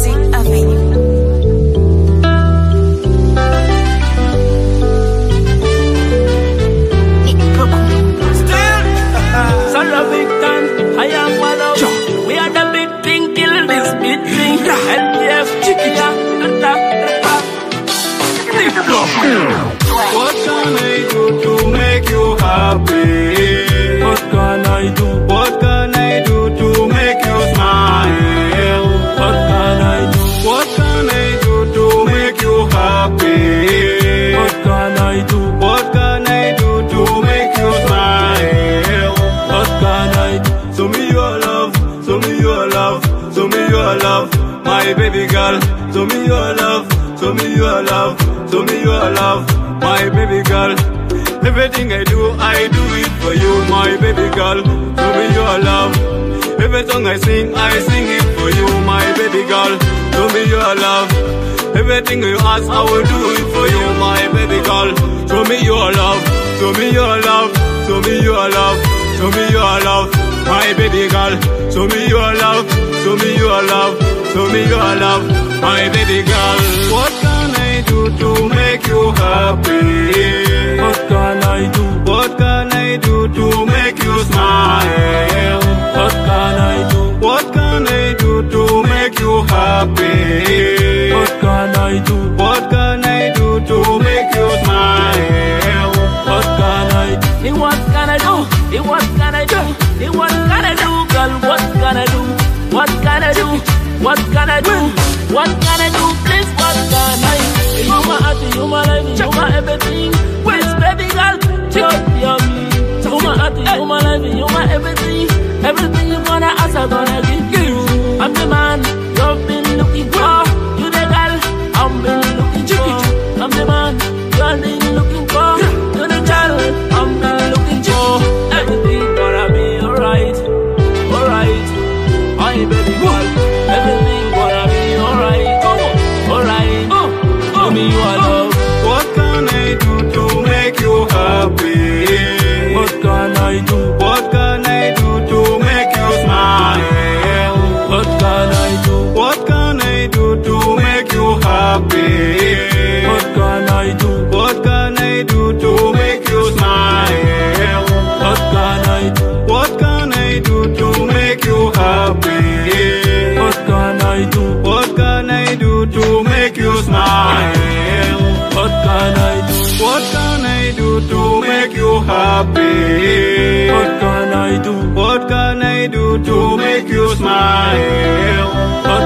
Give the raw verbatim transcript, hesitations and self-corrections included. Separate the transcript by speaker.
Speaker 1: Music Avenue.
Speaker 2: I am one of Joe. We are the big thing, kill this big thing. L P F, chiquita, ta ta
Speaker 3: What can I do to make you happy?
Speaker 2: What can I do?
Speaker 3: What can I do to make you smile?
Speaker 2: What can I do?
Speaker 3: What can I do to make you happy?
Speaker 2: What can I do?
Speaker 3: What can I do to make you smile?
Speaker 2: What can I do?
Speaker 3: Show me your love, show me your love, show me your love, my baby girl. Show me your love, show me your love, show me your love, my baby girl. Everything I do, I do it for you, my baby girl. Show me your love. Every song I sing, I sing it for you, my baby girl. Show me your love. Everything you ask, I will do it for you, my baby girl. Show me your love, show me your love, show me your love, show me your love, my baby girl. Show me your love, show me your love, show me your love, my baby girl. What can I do to make you happy?
Speaker 2: What can I do?
Speaker 3: What can I do to make you smile?
Speaker 2: What can I do?
Speaker 3: What can I do to make you happy?
Speaker 2: What can I do?
Speaker 3: What can I do to make you smile?
Speaker 2: What can I do? What can I do? What can I do? What can I do, girl? What can I do? What can I do? What can I do? What can I do? Please, what can I do? You my heart, you my life, you my everything. Please, baby girl, just hear me. You my heart, you my life, you my everything. Everything you wanna ask, I'm gonna give you. I'm the man you've been looking for. You the girl I've been looking for. I'm the man you've been looking for. You're the child I've been looking for. Everything gonna be alright, alright. My baby girl, everything gonna be alright, alright. Show me your love.
Speaker 3: What can I do to make you happy?
Speaker 2: What can I do?
Speaker 3: What can I do to make you smile?
Speaker 2: What can I do?
Speaker 3: What can I do to make you happy?
Speaker 2: What can I do?
Speaker 3: What can I do to make you smile?
Speaker 2: What can I do?
Speaker 3: What can I do to make you happy?
Speaker 2: What can I do?
Speaker 3: What can I do to make you smile?
Speaker 2: What can I do?
Speaker 3: What can I do to make you happy?
Speaker 2: What can I do?
Speaker 3: What can I do to make you smile?
Speaker 2: What